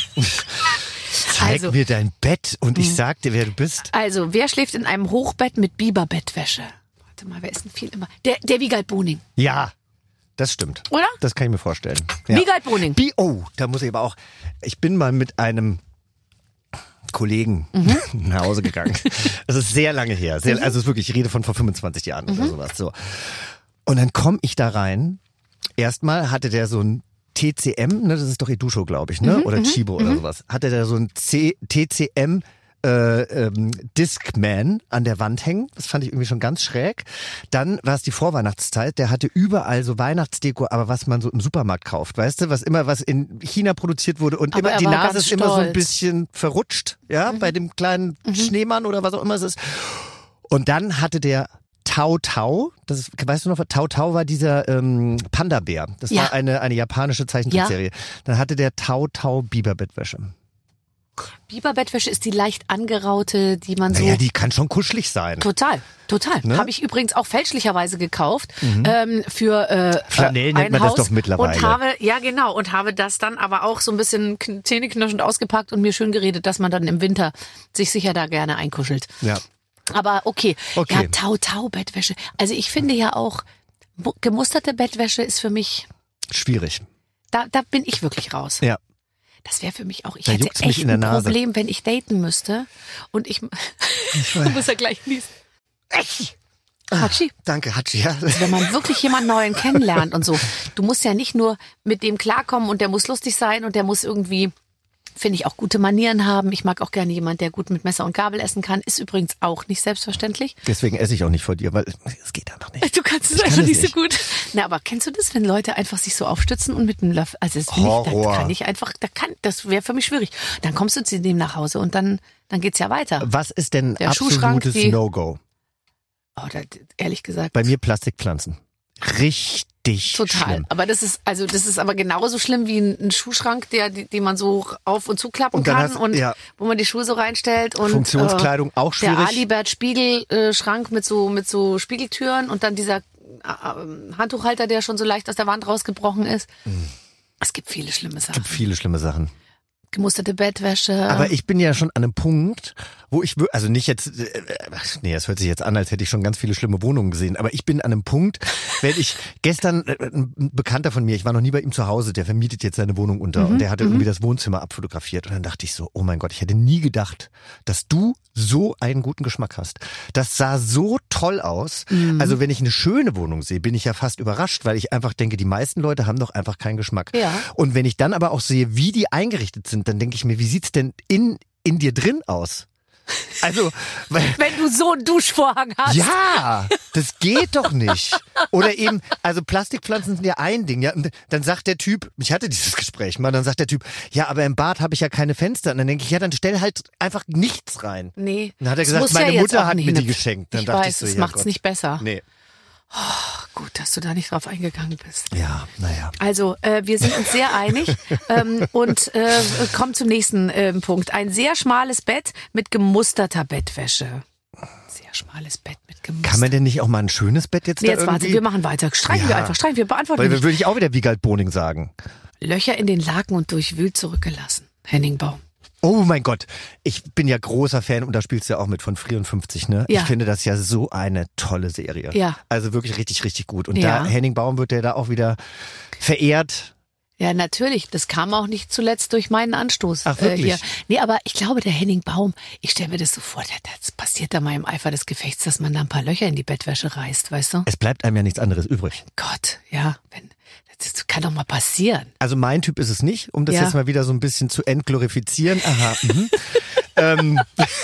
Zeig Also- mir dein Bett und ich sag dir, wer du bist. Also, wer schläft in einem Hochbett mit Biberbettwäsche? Warte mal, wer ist denn viel immer? Der, der Wiegald Boning, Ja, das stimmt. oder? Das kann ich mir vorstellen. Ja. Wiegald Boning. Bi oh, da muss ich aber auch. Ich bin mal mit einem Kollegen Mhm. nach Hause gegangen. Das ist sehr lange her. Sehr, also es ist wirklich, ich rede von vor fünfundzwanzig Jahren Mhm. oder sowas. So. Und dann komme ich da rein. Erstmal hatte der so ein T C M, ne, das ist doch Edusho, glaube ich, ne? Oder Chibo oder sowas. Hatte der so ein C T C M äh, ähm, Discman an der Wand hängen. Das fand ich irgendwie schon ganz schräg. Dann war es die Vorweihnachtszeit. Der hatte überall so Weihnachtsdeko, aber was man so im Supermarkt kauft, weißt du, was immer was in China produziert wurde und Aber immer er die war Nase ganz ist immer so ein stolz. bisschen verrutscht, ja, bei dem kleinen Schneemann oder was auch immer es ist. Und dann hatte der Tau Tau, das ist, weißt du noch, was Tau Tau war dieser ähm, Panda-Bär. Das Ja. war eine, eine japanische Zeichentrickserie. Dann hatte der Tau Tau Biberbettwäsche. Biberbettwäsche ist die leicht angeraute, die man so... Naja, die kann schon kuschelig sein. Total, total. Ne? Habe ich übrigens auch fälschlicherweise gekauft ähm, für äh, Flanell äh, nennt ein man das Haus doch mittlerweile. Und habe, ja genau, und habe das dann aber auch so ein bisschen kn- zähneknirschend ausgepackt und mir schön geredet, dass man dann im Winter sich sicher da gerne einkuschelt. Ja. Aber okay, Okay. ja, Tau-Tau-Bettwäsche. Also ich finde ja auch, mu- gemusterte Bettwäsche ist für mich, Schwierig. da, da bin ich wirklich raus. Ja. Das wäre für mich auch, ich Da hätte juckt's mich echt in der ein Nase. Problem, wenn ich daten müsste und ich, du musst ja gleich niesen. Hatschi. Danke, Hatschi. Ja. Wenn man wirklich jemanden Neuen kennenlernt und so, du musst ja nicht nur mit dem klarkommen und der muss lustig sein und der muss irgendwie, finde ich, auch gute Manieren haben. Ich mag auch gerne jemand, der gut mit Messer und Gabel essen kann. Ist übrigens auch nicht selbstverständlich. Deswegen esse ich auch nicht vor dir, weil es geht einfach nicht. Du kannst es Ich kann einfach das nicht so nicht. gut. Na, aber kennst du das, wenn Leute einfach sich so aufstützen und mit einem Löffel, also das, finde ich, da Horror. kann ich einfach, da kann, das wäre für mich schwierig. Dann kommst du zu dem nach Hause und dann, dann geht's ja weiter. Was ist denn Der Schuhschrank, absolutes die- No-Go? Oh, da, ehrlich gesagt. Bei mir Plastikpflanzen. Richtig Total. schlimm. Aber das ist, also das ist aber genauso schlimm wie ein, ein Schuhschrank, der, die, den man so auf und zuklappen Und dann kann hast- und ja. wo man die Schuhe so reinstellt und Funktionskleidung auch der schwierig. Alibert Spiegelschrank mit so mit so Spiegeltüren und dann dieser äh, Handtuchhalter, der schon so leicht aus der Wand rausgebrochen ist. Es gibt viele schlimme Sachen. Viele schlimme Sachen. Gemusterte Bettwäsche. Aber ich bin ja schon an einem Punkt, wo ich, wir- also nicht jetzt, äh, ach, nee, das hört sich jetzt an, als hätte ich schon ganz viele schlimme Wohnungen gesehen, aber ich bin an einem Punkt, wenn ich gestern, äh, ein Bekannter von mir, ich war noch nie bei ihm zu Hause, der vermietet jetzt seine Wohnung unter und der hatte irgendwie das Wohnzimmer abfotografiert und dann dachte ich so, oh mein Gott, ich hätte nie gedacht, dass du so einen guten Geschmack hast. Das sah so toll aus. Also wenn ich eine schöne Wohnung sehe, bin ich ja fast überrascht, weil ich einfach denke, die meisten Leute haben doch einfach keinen Geschmack. Ja. Und wenn ich dann aber auch sehe, wie die eingerichtet sind, dann denke ich mir, wie sieht's denn in, in dir drin aus? Also, weil, Wenn du so einen Duschvorhang hast. ja, das geht doch nicht. Oder eben, also Plastikpflanzen sind ja ein Ding. Ja, und dann sagt der Typ, ich hatte dieses Gespräch mal, dann sagt der Typ, ja, aber im Bad habe ich ja keine Fenster. Und dann denke ich, ja, dann stell halt einfach nichts rein. Nee. Dann hat er das gesagt, muss meine ja jetzt Mutter auch hat nicht mir die eine- geschenkt. Dann ich dachte weiß, ich so, es ja, macht's Gott. nicht besser. Nee. Gut, dass du da nicht drauf eingegangen bist. Ja, naja. Also, äh, wir sind uns sehr einig ähm, und äh, kommen zum nächsten äh, Punkt. Ein sehr schmales Bett mit gemusterter Bettwäsche. Sehr schmales Bett mit gemusterter. Kann man denn nicht auch mal ein schönes Bett jetzt Nee, da jetzt irgendwie? warte, wir machen weiter. Streichen Ja. wir einfach, streichen wir, beantworten Weil wir dann würde ich auch wieder Wiegald Boning sagen. Löcher in den Laken und durchwühlt zurückgelassen. Henning Baum. Oh mein Gott, ich bin ja großer Fan und da spielst du ja auch mit von vierundfünfzig, ne? Ja. Ich finde das ja so eine tolle Serie. Ja. Also wirklich richtig, richtig gut. Und Ja. da Henning Baum wird ja da auch wieder verehrt. Ja, natürlich. Das kam auch nicht zuletzt durch meinen Anstoß. Ach, wirklich? Äh, hier. Nee, aber ich glaube, der Henning Baum, ich stelle mir das so vor, das passiert da mal im Eifer des Gefechts, dass man da ein paar Löcher in die Bettwäsche reißt, weißt du? Es bleibt einem ja nichts anderes übrig. Gott, ja, wenn, das kann doch mal passieren. Also mein Typ ist es nicht, um das Ja. jetzt mal wieder so ein bisschen zu entglorifizieren. Aha. Mhm. ähm,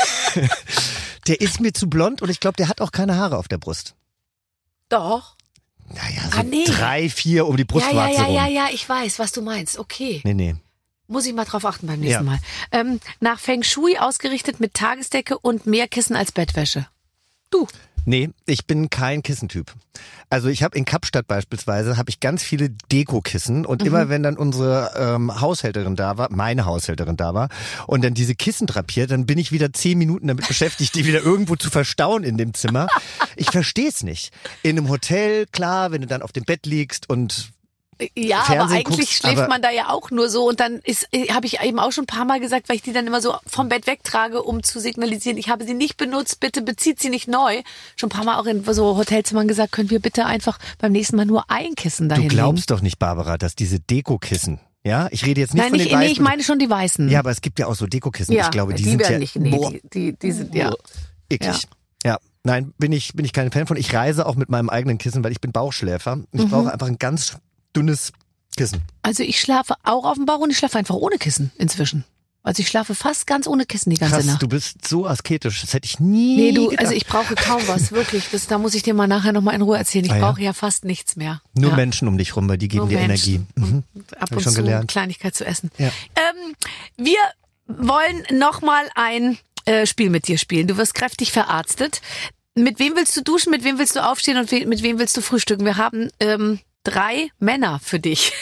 der ist mir zu blond und ich glaube, der hat auch keine Haare auf der Brust. Doch. Naja, so Ah, nee. drei, vier um die Ja, Brustwarze ja, ja, rum. ja, ja, ich weiß, was du meinst. Okay. Nee, nee. Muss ich mal drauf achten beim nächsten Ja. Mal. Ähm, nach Feng Shui ausgerichtet mit Tagesdecke und mehr Kissen als Bettwäsche. Du. Nee, ich bin kein Kissentyp. Also ich habe in Kapstadt beispielsweise habe ich ganz viele Dekokissen und Mhm. immer wenn dann unsere ähm, Haushälterin da war, meine Haushälterin da war und dann diese Kissen drapiert, dann bin ich wieder zehn Minuten damit beschäftigt, die wieder irgendwo zu verstauen in dem Zimmer. Ich verstehe es nicht. In einem Hotel, klar, wenn du dann auf dem Bett liegst und Ja, aber Fernsehen eigentlich guckst, schläft aber- man da ja auch nur so und dann ist, habe ich eben auch schon ein paar Mal gesagt, weil ich die dann immer so vom Bett wegtrage, um zu signalisieren, ich habe sie nicht benutzt, bitte bezieht sie nicht neu. Schon ein paar Mal auch in so Hotelzimmern gesagt, können wir bitte einfach beim nächsten Mal nur ein Kissen du dahin glaubst doch nicht, Barbara, dass diese Dekokissen, ja, ich rede jetzt nicht Nein, von nicht, den nee, weißen. ich meine schon die weißen. Ja, aber es gibt ja auch so Dekokissen. ja, ich glaube, die, die sind werden ja nicht, nee, boah, die, die, die sind, ja. eklig. Ja. Nein, bin ich, bin ich kein Fan von. Ich reise auch mit meinem eigenen Kissen, weil ich bin Bauchschläfer. Mhm. Ich brauche einfach ein ganz dünnes Kissen. Also ich schlafe auch auf dem Bauch und ich schlafe einfach ohne Kissen inzwischen. Also ich schlafe fast ganz ohne Kissen die ganze Krass, Nacht. du bist so asketisch. Das hätte ich nie Nee, du, gedacht. also ich brauche kaum was, wirklich. Das, da muss ich dir mal nachher nochmal in Ruhe erzählen. Ich Ah, ja? brauche ja fast nichts mehr. Nur ja. Menschen um dich rum, weil die geben Nur dir Menschen. Energie. Mhm. Und ab Hab ich und schon zu gelernt. Kleinigkeit zu essen. Ja. Ähm, wir wollen nochmal ein äh, Spiel mit dir spielen. Du wirst kräftig verarztet. Mit wem willst du duschen, mit wem willst du aufstehen und we- mit wem willst du frühstücken? Wir haben ähm, drei Männer für dich.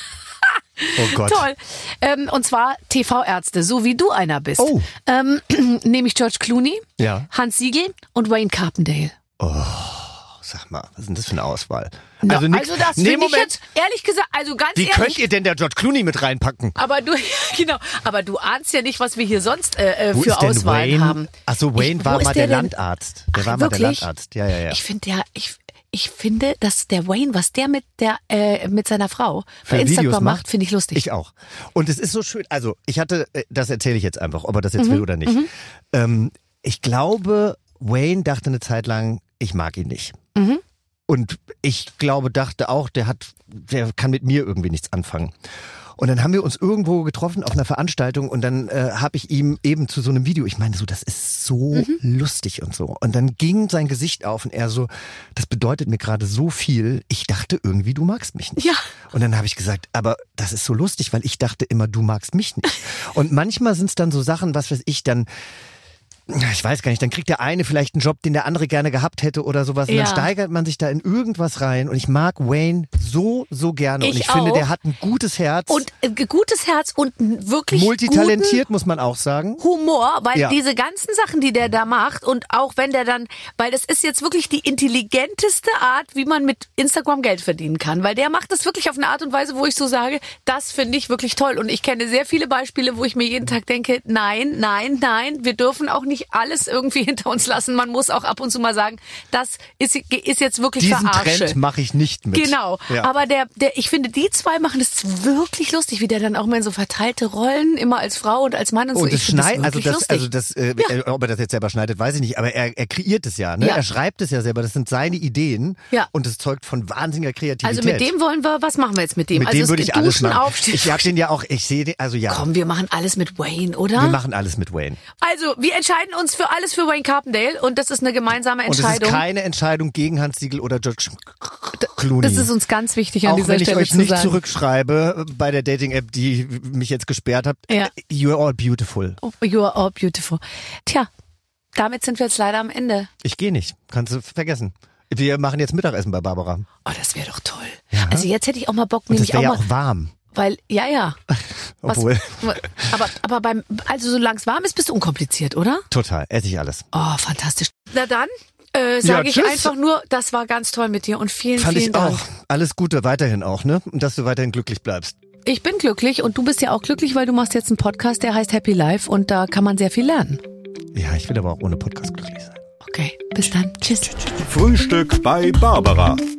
Oh Gott. Toll. Ähm, und zwar T V-Ärzte, so wie du einer bist. Oh. Ähm, nämlich George Clooney, Ja. Hans Siegel und Wayne Carpendale. Sag mal, was ist denn das für eine Auswahl? Na, also nix, also das nee, finde ich Moment. jetzt, ehrlich gesagt, also ganz Wie ehrlich. könnt ihr denn der George Clooney mit reinpacken? Aber du, genau, aber du ahnst ja nicht, was wir hier sonst äh, äh, Wo für ist denn Auswahlen Wayne? haben. Ach so, Wayne Ich- wo war ist mal der der denn? Landarzt. Der Ach, war mal der wirklich? Landarzt. Ja, ja, ja. Ich finde ja, ich, ich finde, dass der Wayne, was der mit der äh, mit seiner Frau Für bei Instagram Videos macht, macht? finde ich lustig. Ich auch. Und es ist so schön, also ich hatte, äh, das erzähle ich jetzt einfach, ob er das Mhm. jetzt will oder nicht. Ähm, ich glaube, Wayne dachte eine Zeit lang, ich mag ihn nicht. Mhm. Und ich glaube, dachte auch, der hat, der kann mit mir irgendwie nichts anfangen. Und dann haben wir uns irgendwo getroffen auf einer Veranstaltung und dann äh, habe ich ihm eben zu so einem Video, ich meine so, das ist so Mhm. lustig und so. Und dann ging sein Gesicht auf und er so, das bedeutet mir gerade so viel, ich dachte irgendwie, du magst mich nicht. Ja. Und dann habe ich gesagt, aber das ist so lustig, weil ich dachte immer, du magst mich nicht. Und manchmal sind es dann so Sachen, was weiß ich, dann ich weiß gar nicht, dann kriegt der eine vielleicht einen Job, den der andere gerne gehabt hätte oder sowas. Und Ja. dann steigert man sich da in irgendwas rein. Und ich mag Wayne so, so gerne. und Ich ich finde, auch. der hat ein gutes Herz. Und äh, gutes Herz und einen wirklich multitalentiert, muss man auch sagen. guten Humor, weil Ja. diese ganzen Sachen, die der da macht und auch wenn der dann, weil das ist jetzt wirklich die intelligenteste Art, wie man mit Instagram Geld verdienen kann, weil der macht das wirklich auf eine Art und Weise, wo ich so sage, das finde ich wirklich toll und ich kenne sehr viele Beispiele, wo ich mir jeden Tag denke, nein, nein, nein, wir dürfen auch nicht alles irgendwie hinter uns lassen, man muss auch ab und zu mal sagen, das ist, ist jetzt wirklich Diesen Verarsche. Trend mache ich nicht mit. Genau, Ja. aber der, der, ich finde, die zwei machen das wirklich lustig, wie der dann auch mal in so verteilte Rollen, immer als Frau und als Mann und so. Und das Ich finde schneidet, also wirklich das, lustig. also das, äh, äh, ob er das jetzt selber schneidet, weiß ich nicht, aber er, er kreiert es ja, ne? Ja. Er schreibt es ja selber, das sind seine Ideen. Ja. Und es zeugt von wahnsinniger Kreativität. Also mit dem wollen wir, was machen wir jetzt mit dem? Mit also dem es würde geht ich alles Duschen, machen. Aufstehen. Ich hab den ja auch, ich sehe den, also ja. Komm, wir machen alles mit Wayne, oder? Wir machen alles mit Wayne. Also, wir entscheiden entscheiden uns für alles für Wayne Carpendale und das ist eine gemeinsame Entscheidung. Und es ist keine Entscheidung gegen Hans Siegel oder George Clooney. Das ist uns ganz wichtig an Auch dieser wenn ich Stelle euch zu nicht sagen. zurückschreibe bei der Dating-App, die mich jetzt gesperrt hat. Ja. You're all beautiful. Oh, you are all beautiful. Tja, damit sind wir jetzt leider am Ende. Ich gehe nicht. Kannst du vergessen. Wir machen jetzt Mittagessen bei Barbara. Oh, das wäre doch toll. Ja. Also jetzt hätte ich auch mal Bock, Und das nämlich auch wäre ja mal, auch warm. weil, ja, ja. Obwohl. Was, aber, aber beim, also solange es warm ist, bist du unkompliziert, oder? Total. Esse ich alles. Oh, fantastisch. Na dann, äh, Ja, sage ich tschüss. einfach nur, das war ganz toll mit dir und vielen, Fand vielen ich Dank. auch. Alles Gute weiterhin auch, ne? Und dass du weiterhin glücklich bleibst. Ich bin glücklich und du bist ja auch glücklich, weil du machst jetzt einen Podcast, der heißt Happy Life und da kann man sehr viel lernen. Ja, ich will aber auch ohne Podcast glücklich sein. Okay, bis dann. Tschüss. Frühstück bei Barbara.